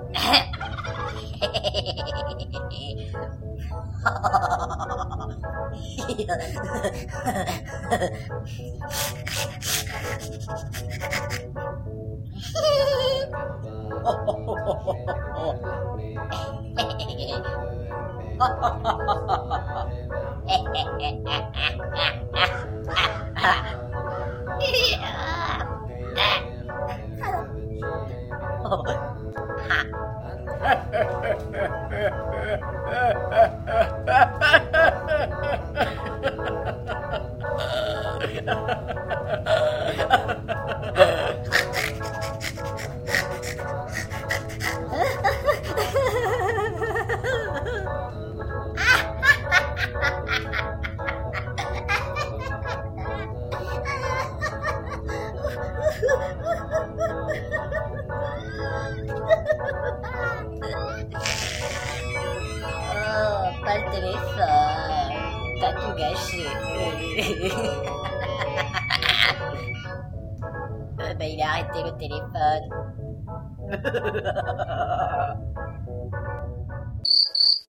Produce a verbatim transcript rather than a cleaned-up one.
Oh, pas le téléphone. T'as tout gâché. Euh, bah, il a arrêté le téléphone.